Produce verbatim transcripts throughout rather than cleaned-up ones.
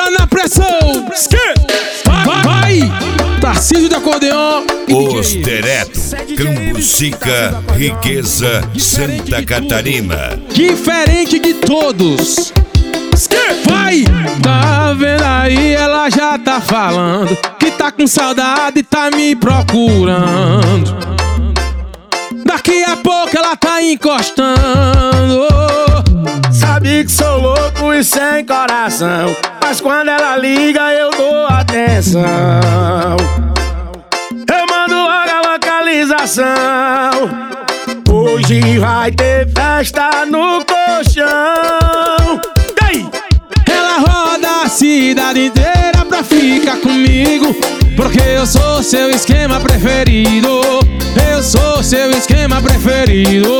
Chama na pressão. Vai, vai. Tarcísio de acordeon. Os Direto, Cambucica, Riqueza, Santa Catarina. Diferente de todos. Vai! Tá vendo aí, ela já tá falando que tá com saudade e tá me procurando. Daqui a pouco ela tá encostando. Sabe que sou louco e sem coração, mas quando ela liga eu dou atenção. Eu mando logo a localização. Hoje vai ter festa no colchão. Ela roda a cidade inteira pra ficar comigo, porque eu sou seu esquema preferido. Eu sou seu esquema preferido.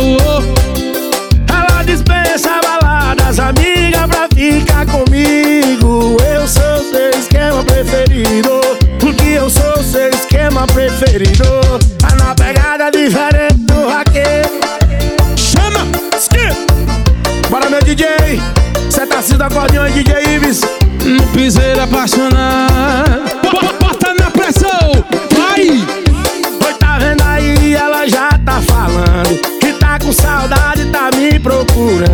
Ela dispensa baladas, amiga, pra ficar comigo. Eu sou seu esquema preferido, porque eu sou seu esquema preferido. Tá na pegada diferente do vaqueiro. Chama! Bora, meu D J. Cê tá se da acordeão e D J Ives. No piseiro apaixonado. Bota na pressão. Vai! Oi, tá vendo aí, ela já tá falando que tá com saudade, tá me procurando.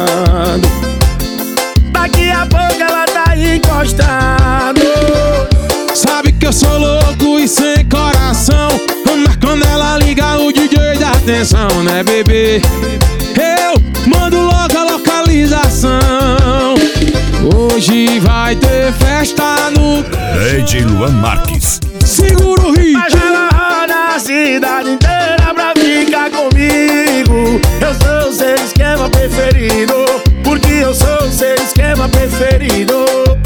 Daqui a pouco ela tá encostando. Sabe que eu sou louco e sem coração, mas quando ela liga o D J dá atenção, né, bebê? Eu mando logo a localização. Hoje vai ter festa no... Lady Luan Marques. Segura o ritmo. Mas ela roda a cidade inteira pra ficar comigo. Eu sou seu esquema preferido, porque eu sou seu esquema preferido.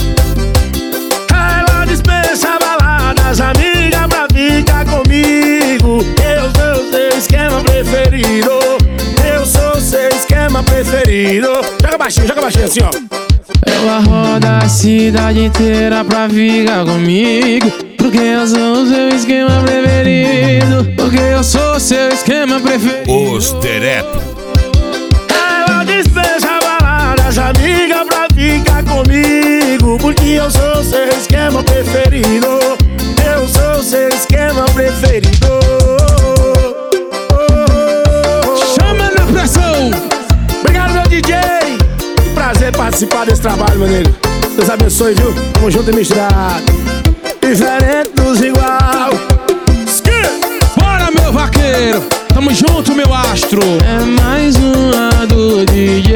Ela dispensa baladas, amiga, pra ficar comigo. Eu sou seu esquema preferido. Eu sou seu esquema preferido. Joga baixinho, joga baixinho assim, ó. Ela roda a cidade inteira pra ficar comigo, porque eu sou o seu esquema preferido. Porque eu sou o seu esquema preferido. Os Direto. Ela dispensa baladas, amiga, pra ficar comigo, porque eu sou seu esquema preferido. Eu sou seu esquema preferido. Chama na pressão. Obrigado, meu D J. Que prazer participar desse trabalho, meu nego. Deus abençoe, viu? Tamo junto e misturado. Diferente dos igual. Bora, meu vaqueiro. Tamo junto, meu astro. É mais uma do D J.